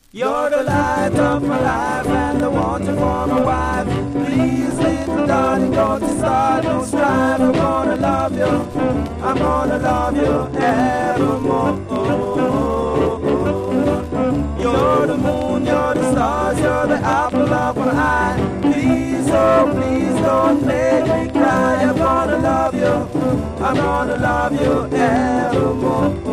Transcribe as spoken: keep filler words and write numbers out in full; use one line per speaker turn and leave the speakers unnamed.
You're the light of my life and I want you for my wife. Please, little darling, don't you start no strife. I'm gonna love you, I'm gonna love you evermore. You're the moon, you're the stars, you're the apple of my eye. Please, oh please don't make me cry. I'm gonna love you, I'm gonna love you evermore.